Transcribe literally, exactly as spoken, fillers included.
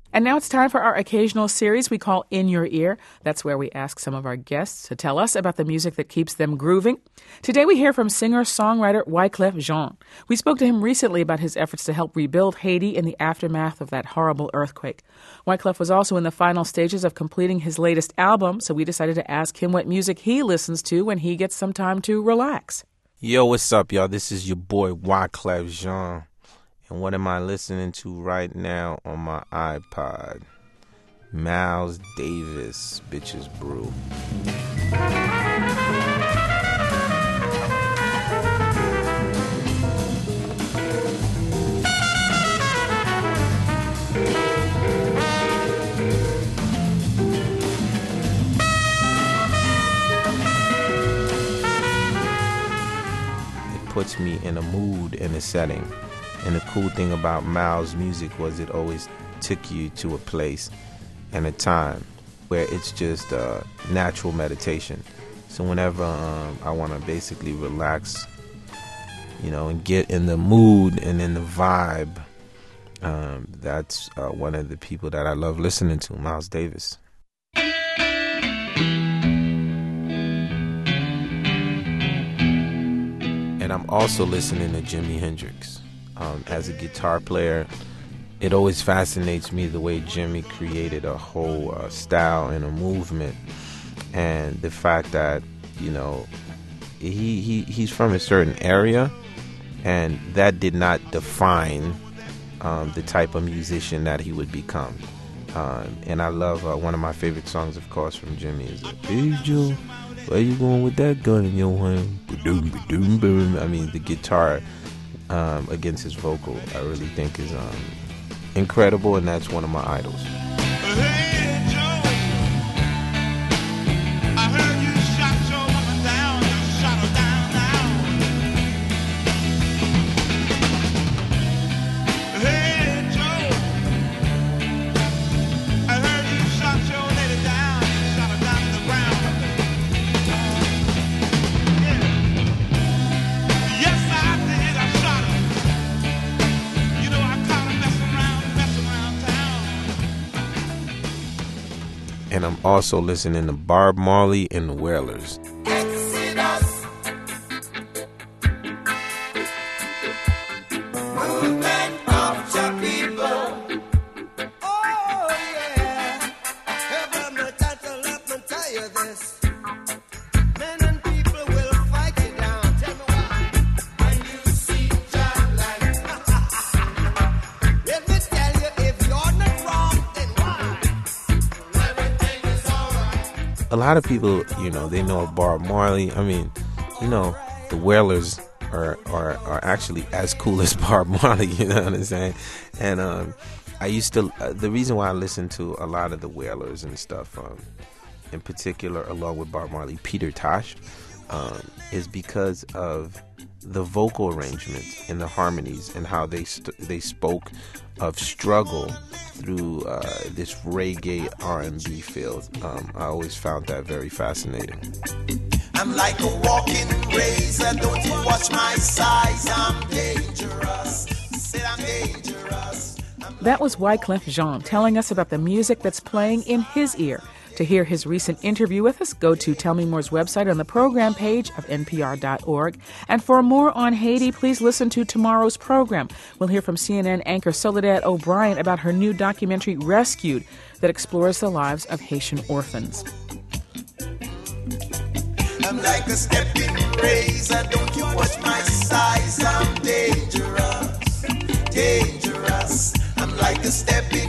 And now it's time for our occasional series we call In Your Ear. That's where we ask some of our guests to tell us about the music that keeps them grooving. Today we hear from singer-songwriter Wyclef Jean. We spoke to him recently about his efforts to help rebuild Haiti in the aftermath of that horrible earthquake. Wyclef was also in the final stages of completing his latest album, so we decided to ask him what music he listens to when he gets some time to relax. Yo, what's up, y'all? This is your boy Wyclef Jean. And what am I listening to right now on my iPod? Miles Davis, Bitches Brew. It puts me in a mood and a setting. And the cool thing about Miles' music was it always took you to a place and a time where it's just uh, natural meditation. So whenever um, I want to basically relax, you know, and get in the mood and in the vibe, um, that's uh, one of the people that I love listening to, Miles Davis. And I'm also listening to Jimi Hendrix. Um, as a guitar player, it always fascinates me the way Jimmy created a whole uh, style and a movement, and the fact that, you know, he, he he's from a certain area, and that did not define um, the type of musician that he would become. Um, and I love uh, one of my favorite songs, of course, from Jimmy is uh, "Hey Joe, where you going with that gun in your hand?" I mean, the guitar Um, against his vocal, I really think is um, incredible, and that's one of my idols. Hey, Joe, I heard you shot your woman down, you shot her down now. Hey, Joe, I heard you shot your lady down, you shot her down to the ground. Yeah. Yes, I did, I shot her. You know, I caught her messing around, messing around town. And I'm also listening to Bob Marley and the Wailers. Exodus. Movement of your people. Oh, yeah. Heaven, let me tell you this. Men and people will fight you down. Tell me why. When you see John Lang. Let me tell you, if you're not wrong, then why? Everything is alright. A lot of people, you know, they know Bob Marley. I mean, you know, the Wailers are are, are actually as cool as Bob Marley, you know what I'm saying? And um, I used to, uh, the reason why I listen to a lot of the Wailers and stuff, um, in particular, along with Bob Marley, Peter Tosh, um, is because of the vocal arrangements and the harmonies and how they st- they spoke of struggle through uh, this reggae R and B field. Um, I always found that very fascinating. I'm like a walking razor, don't you watch my size, I'm dangerous, said I'm dangerous. I'm That was Wyclef Jean telling us about the music that's playing in his ear. To hear his recent interview with us, go to Tell Me More's website on the program page of N P R dot org. And for more on Haiti, please listen to tomorrow's program. We'll hear from C N N anchor Soledad O'Brien about her new documentary, Rescued, that explores the lives of Haitian orphans. I'm like a stepping razor, don't you watch my size, I'm dangerous, dangerous. I'm like a stepping